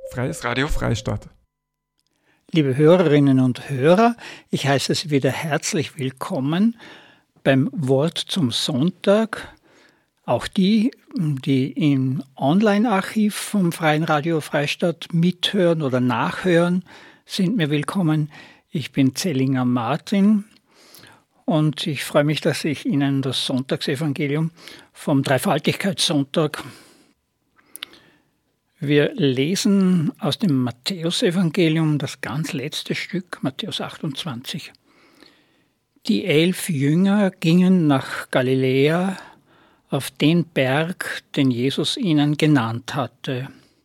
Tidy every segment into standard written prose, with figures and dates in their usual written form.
Freies Radio Freistadt. Liebe Hörerinnen und Hörer, ich heiße Sie wieder herzlich willkommen beim Wort zum Sonntag. Auch die im Online-Archiv vom Freien Radio Freistadt mithören oder nachhören, sind mir willkommen. Ich bin Zellinger Martin und ich freue mich, dass ich Ihnen das Sonntagsevangelium vom Dreifaltigkeitssonntag. Wir lesen aus dem Matthäusevangelium das ganz letzte Stück, Matthäus 28. Die 11 Jünger gingen nach Galiläa auf den Berg, den Jesus ihnen genannt hatte.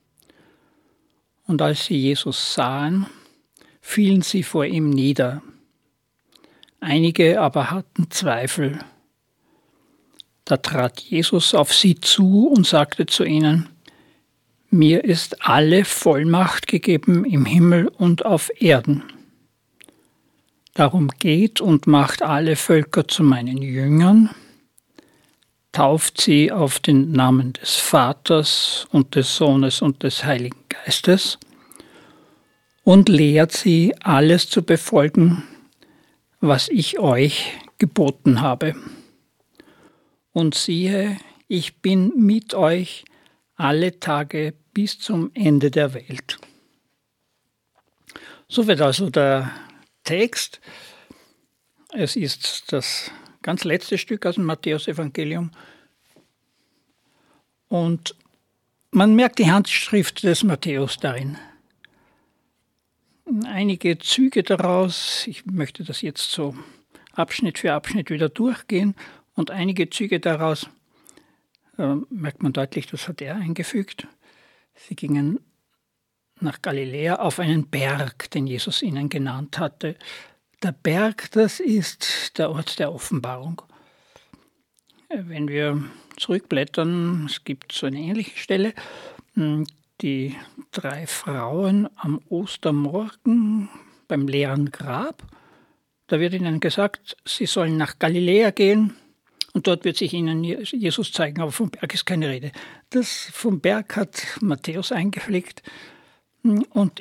Und als sie Jesus sahen, fielen sie vor ihm nieder. Einige aber hatten Zweifel. Da trat Jesus auf sie zu und sagte zu ihnen: Mir ist alle Vollmacht gegeben im Himmel und auf Erden. Darum geht und macht alle Völker zu meinen Jüngern, tauft sie auf den Namen des Vaters und des Sohnes und des Heiligen Geistes und lehrt sie, alles zu befolgen, was ich euch geboten habe. Und siehe, ich bin mit euch alle Tage bis zum Ende der Welt. Soweit also der Text. Es ist das ganz letzte Stück aus dem Matthäusevangelium. Und man merkt die Handschrift des Matthäus darin. Einige Züge daraus, ich möchte das jetzt so Abschnitt für Abschnitt wieder durchgehen, und einige Züge daraus merkt man deutlich, das hat er eingefügt. Sie gingen nach Galiläa auf einen Berg, den Jesus ihnen genannt hatte. Der Berg, das ist der Ort der Offenbarung. Wenn wir zurückblättern, es gibt so eine ähnliche Stelle, die 3 Frauen am Ostermorgen beim leeren Grab. Da wird ihnen gesagt, sie sollen nach Galiläa gehen und dort wird sich ihnen Jesus zeigen, aber vom Berg ist keine Rede. Das vom Berg hat Matthäus eingepflegt und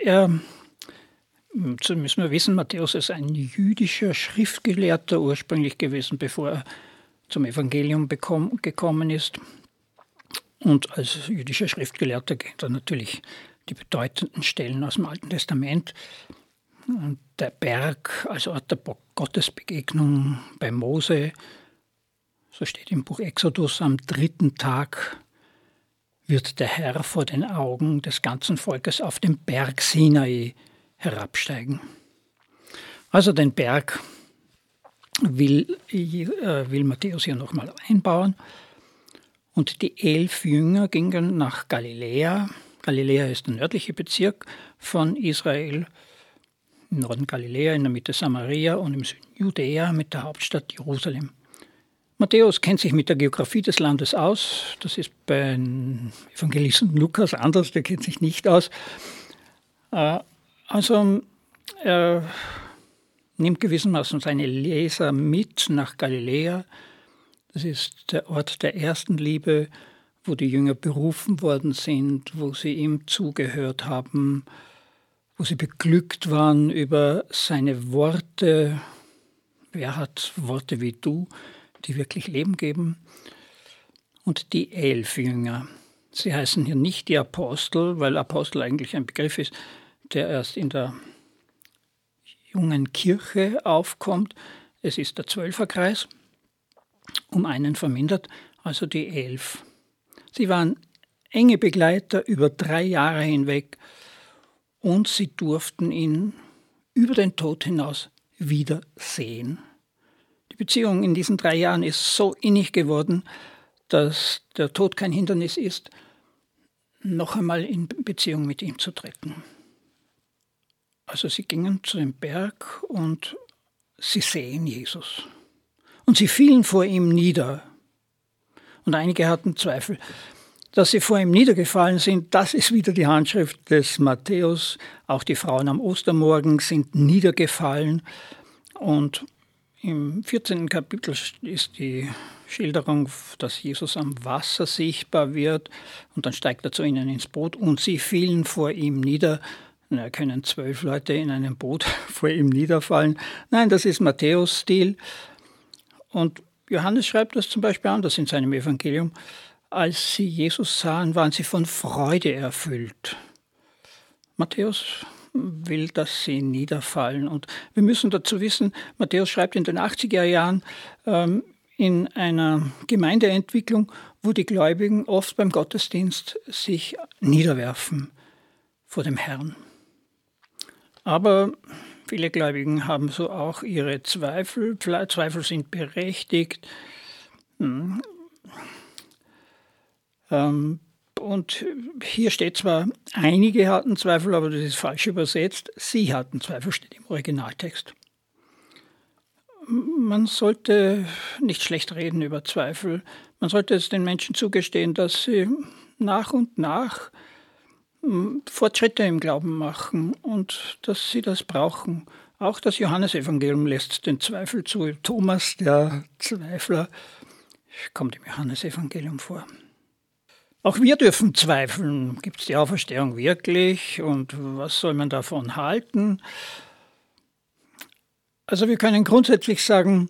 so müssen wir wissen, Matthäus ist ein jüdischer Schriftgelehrter ursprünglich gewesen, bevor er zum Evangelium gekommen ist. Und als jüdischer Schriftgelehrter kennt er natürlich die bedeutenden Stellen aus dem Alten Testament. Und der Berg als Ort der Gottesbegegnung bei Mose, so steht im Buch Exodus, am 3. Tag wird der Herr vor den Augen des ganzen Volkes auf den Berg Sinai herabsteigen. Also den Berg will Matthäus hier nochmal einbauen. Und die 11 Jünger gingen nach Galiläa. Galiläa ist der nördliche Bezirk von Israel. Im Norden Galiläa, in der Mitte Samaria und im Süden Judäa mit der Hauptstadt Jerusalem. Matthäus kennt sich mit der Geografie des Landes aus. Das ist beim Evangelisten Lukas anders, der kennt sich nicht aus. Also er nimmt gewissermaßen seine Leser mit nach Galiläa. Das ist der Ort der ersten Liebe, wo die Jünger berufen worden sind, wo sie ihm zugehört haben, wo sie beglückt waren über seine Worte. Wer hat Worte wie du, die wirklich Leben geben? Und die 11 Jünger. Sie heißen hier nicht die Apostel, weil Apostel eigentlich ein Begriff ist, der erst in der jungen Kirche aufkommt. Es ist der 12er-Kreis, um einen vermindert, also die 11. Sie waren enge Begleiter über 3 Jahre hinweg und sie durften ihn über den Tod hinaus wieder sehen. Die Beziehung in diesen 3 Jahren ist so innig geworden, dass der Tod kein Hindernis ist, noch einmal in Beziehung mit ihm zu treten. Also sie gingen zu dem Berg und sie sehen Jesus. Und sie fielen vor ihm nieder. Und einige hatten Zweifel. Dass sie vor ihm niedergefallen sind, das ist wieder die Handschrift des Matthäus. Auch die Frauen am Ostermorgen sind niedergefallen. Und im 14. Kapitel ist die Schilderung, dass Jesus am Wasser sichtbar wird und dann steigt er zu ihnen ins Boot und sie fielen vor ihm nieder. Da können 12 Leute in einem Boot vor ihm niederfallen. Nein, das ist Matthäus-Stil. Und Johannes schreibt das zum Beispiel anders in seinem Evangelium. Als sie Jesus sahen, waren sie von Freude erfüllt. Matthäus will, dass sie niederfallen. Und wir müssen dazu wissen, Matthäus schreibt in den 80er Jahren in einer Gemeindeentwicklung, wo die Gläubigen oft beim Gottesdienst sich niederwerfen vor dem Herrn. Aber viele Gläubigen haben so auch ihre Zweifel. Zweifel sind berechtigt. Und hier steht zwar, einige hatten Zweifel, aber das ist falsch übersetzt. Sie hatten Zweifel, steht im Originaltext. Man sollte nicht schlecht reden über Zweifel. Man sollte es den Menschen zugestehen, dass sie nach und nach Fortschritte im Glauben machen und dass sie das brauchen. Auch das Johannesevangelium lässt den Zweifel zu. Thomas, der Zweifler, kommt im Johannesevangelium vor. Auch wir dürfen zweifeln. Gibt es die Auferstehung wirklich und was soll man davon halten? Also wir können grundsätzlich sagen,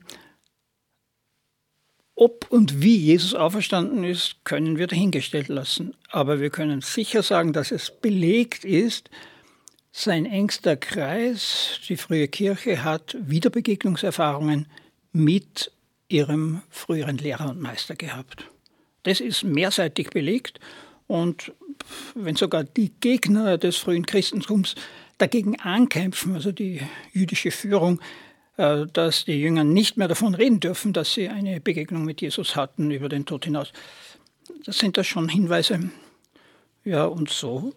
ob und wie Jesus auferstanden ist, können wir dahingestellt lassen. Aber wir können sicher sagen, dass es belegt ist, sein engster Kreis, die frühe Kirche, hat Wiederbegegnungserfahrungen mit ihrem früheren Lehrer und Meister gehabt. Das ist mehrseitig belegt und wenn sogar die Gegner des frühen Christentums dagegen ankämpfen, also die jüdische Führung, dass die Jünger nicht mehr davon reden dürfen, dass sie eine Begegnung mit Jesus hatten über den Tod hinaus. Das sind da schon Hinweise. Ja, und so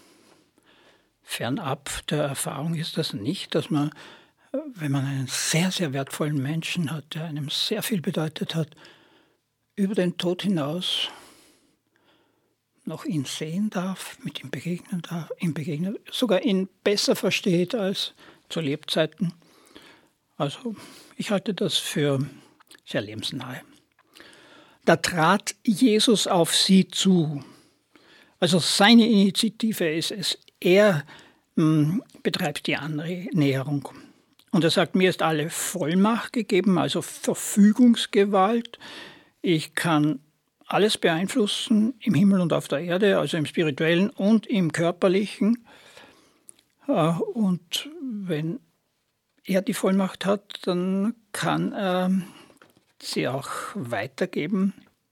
fernab der Erfahrung ist das nicht, dass man, wenn man einen sehr, sehr wertvollen Menschen hat, der einem sehr viel bedeutet hat, über den Tod hinaus noch ihn sehen darf, mit ihm begegnen darf, sogar ihn besser versteht als zu Lebzeiten. Also ich halte das für sehr lebensnahe. Da trat Jesus auf sie zu. Also seine Initiative ist es. Er betreibt die Annäherung. Und er sagt, mir ist alle Vollmacht gegeben, also Verfügungsgewalt. Ich kann alles beeinflussen im Himmel und auf der Erde, also im spirituellen und im körperlichen. Und wenn er die Vollmacht hat, dann kann er sie auch weitergeben.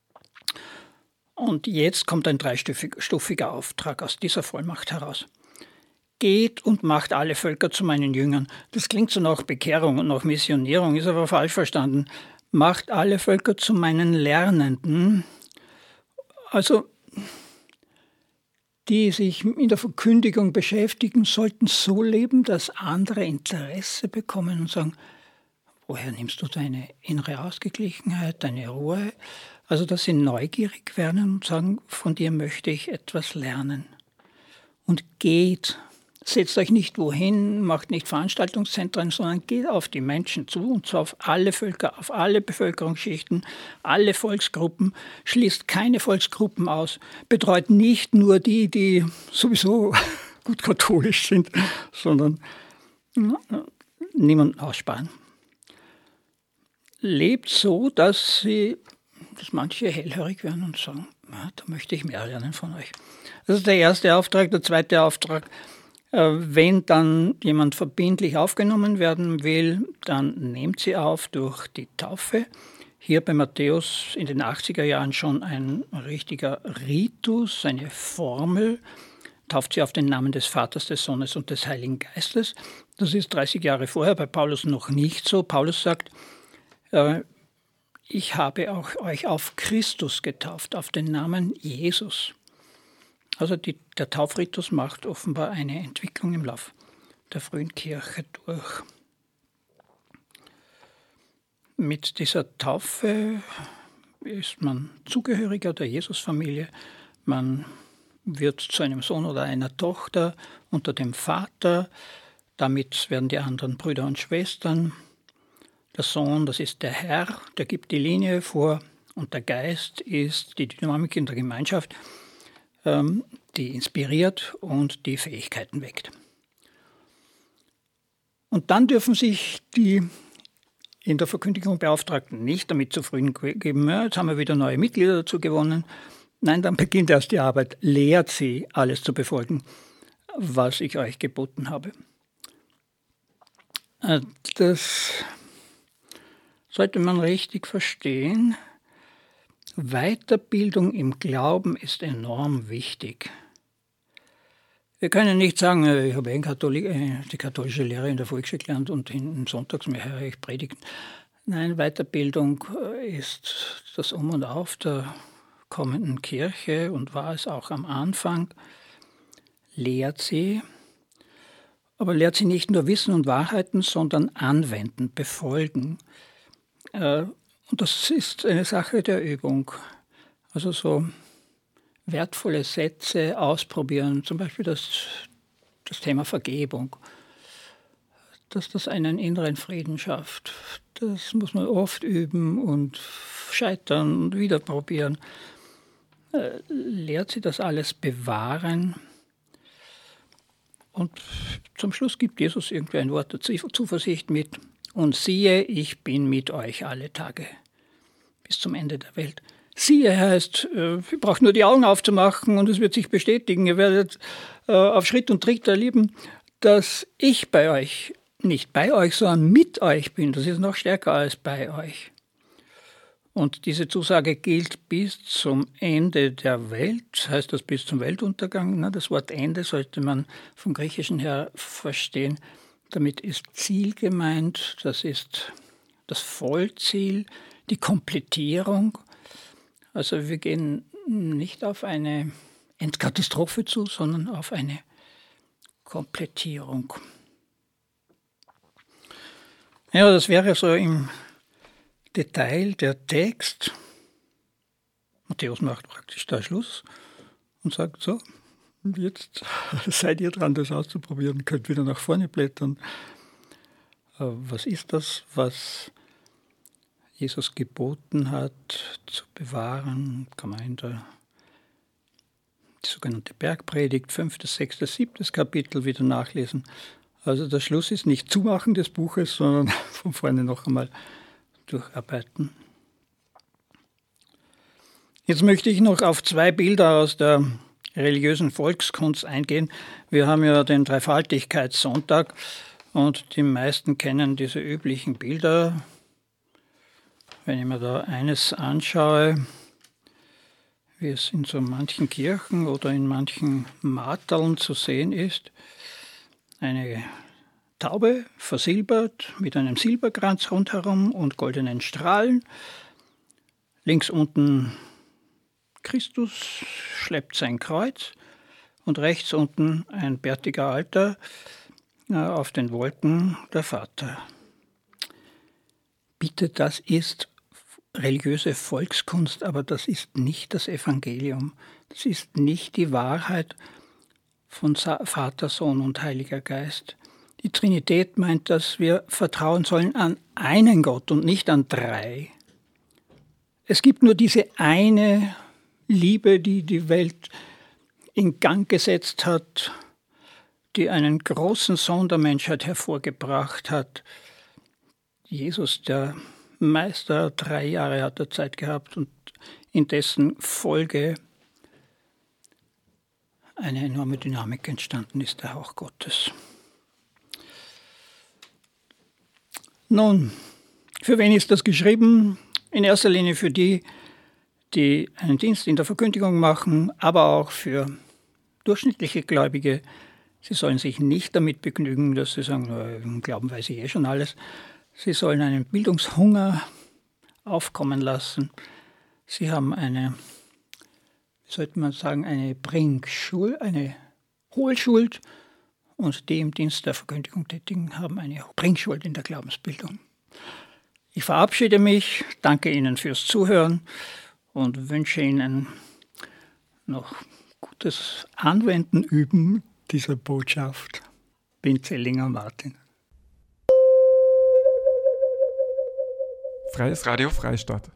Und jetzt kommt ein dreistufiger Auftrag aus dieser Vollmacht heraus. Geht und macht alle Völker zu meinen Jüngern. Das klingt so nach Bekehrung und nach Missionierung, ist aber falsch verstanden. Macht alle Völker zu meinen Lernenden. Also die sich in der Verkündigung beschäftigen, sollten so leben, dass andere Interesse bekommen und sagen, woher nimmst du deine innere Ausgeglichenheit, deine Ruhe? Also dass sie neugierig werden und sagen, von dir möchte ich etwas lernen. Und geht. Setzt euch nicht wohin, macht nicht Veranstaltungszentren, sondern geht auf die Menschen zu, und zwar auf alle Völker, auf alle Bevölkerungsschichten, alle Volksgruppen, schließt keine Volksgruppen aus, betreut nicht nur die, die sowieso gut katholisch sind, sondern niemanden aussparen. Lebt so, dass manche hellhörig werden und sagen, da möchte ich mehr lernen von euch. Das ist der erste Auftrag. Der zweite Auftrag: Wenn dann jemand verbindlich aufgenommen werden will, dann nehmt sie auf durch die Taufe. Hier bei Matthäus in den 80er Jahren schon ein richtiger Ritus, eine Formel. Tauft sie auf den Namen des Vaters, des Sohnes und des Heiligen Geistes. Das ist 30 Jahre vorher bei Paulus noch nicht so. Paulus sagt, ich habe auch euch auf Christus getauft, auf den Namen Jesus. Also der Taufritus macht offenbar eine Entwicklung im Lauf der frühen Kirche durch. Mit dieser Taufe ist man Zugehöriger der Jesusfamilie. Man wird zu einem Sohn oder einer Tochter unter dem Vater. Damit werden die anderen Brüder und Schwestern. Der Sohn, das ist der Herr, der gibt die Linie vor. Und der Geist ist die Dynamik in der Gemeinschaft, die inspiriert und die Fähigkeiten weckt. Und dann dürfen sich die in der Verkündigung Beauftragten nicht damit zufrieden geben, ja, jetzt haben wir wieder neue Mitglieder dazu gewonnen. Nein, dann beginnt erst die Arbeit. Lehrt sie, alles zu befolgen, was ich euch geboten habe. Das sollte man richtig verstehen. Weiterbildung im Glauben ist enorm wichtig. Wir können nicht sagen, ich habe die katholische Lehre in der Volksschule gelernt und im Sonntagsmehr höre ich Predigten. Nein, Weiterbildung ist das Um und Auf der kommenden Kirche und war es auch am Anfang. Lehrt sie, aber lehrt sie nicht nur Wissen und Wahrheiten, sondern anwenden, befolgen. Und das ist eine Sache der Übung. Also so wertvolle Sätze ausprobieren, zum Beispiel das Thema Vergebung, dass das einen inneren Frieden schafft. Das muss man oft üben und scheitern und wieder probieren. Lehrt sie das alles bewahren. Und zum Schluss gibt Jesus irgendwie ein Wort der Zuversicht mit. Und siehe, ich bin mit euch alle Tage bis zum Ende der Welt. Siehe heißt, ihr braucht nur die Augen aufzumachen und es wird sich bestätigen. Ihr werdet auf Schritt und Tritt erleben, dass ich bei euch, nicht bei euch, sondern mit euch bin. Das ist noch stärker als bei euch. Und diese Zusage gilt bis zum Ende der Welt. Heißt das bis zum Weltuntergang? Na, das Wort Ende sollte man vom Griechischen her verstehen. Damit ist Ziel gemeint, das ist das Vollziel, die Komplettierung. Also wir gehen nicht auf eine Endkatastrophe zu, sondern auf eine Komplettierung. Ja, das wäre so im Detail der Text. Matthäus macht praktisch da Schluss und sagt so, jetzt seid ihr dran, das auszuprobieren, könnt wieder nach vorne blättern. Was ist das, was Jesus geboten hat, zu bewahren? Kann man in die sogenannte Bergpredigt, 5., 6., 7. Kapitel wieder nachlesen. Also der Schluss ist nicht Zumachen des Buches, sondern von vorne noch einmal durcharbeiten. Jetzt möchte ich noch auf 2 Bilder aus der religiösen Volkskunst eingehen. Wir haben ja den Dreifaltigkeitssonntag und die meisten kennen diese üblichen Bilder. Wenn ich mir da eines anschaue, wie es in so manchen Kirchen oder in manchen Marteln zu sehen ist, eine Taube versilbert mit einem Silberkranz rundherum und goldenen Strahlen. Links unten Christus schleppt sein Kreuz und rechts unten ein bärtiger Alter, auf den Wolken der Vater. Bitte, das ist religiöse Volkskunst, aber das ist nicht das Evangelium. Das ist nicht die Wahrheit von Vater, Sohn und Heiliger Geist. Die Trinität meint, dass wir vertrauen sollen an einen Gott und nicht an 3. Es gibt nur diese eine Liebe, die die Welt in Gang gesetzt hat, die einen großen Sohn der Menschheit hervorgebracht hat. Jesus, der Meister, 3 Jahre hat er Zeit gehabt und in dessen Folge eine enorme Dynamik entstanden ist, der Hauch Gottes. Nun, für wen ist das geschrieben? In erster Linie für die, die einen Dienst in der Verkündigung machen, aber auch für durchschnittliche Gläubige. Sie sollen sich nicht damit begnügen, dass sie sagen, im Glauben weiß ich schon alles. Sie sollen einen Bildungshunger aufkommen lassen. Sie haben eine, wie sollte man sagen, eine Bringschuld, eine Hohlschuld. Und die im Dienst der Verkündigung Tätigen haben eine Bringschuld in der Glaubensbildung. Ich verabschiede mich, danke Ihnen fürs Zuhören und wünsche Ihnen noch gutes Anwenden, Üben dieser Botschaft. Bin Zellinger Martin. Freies Radio Freistadt.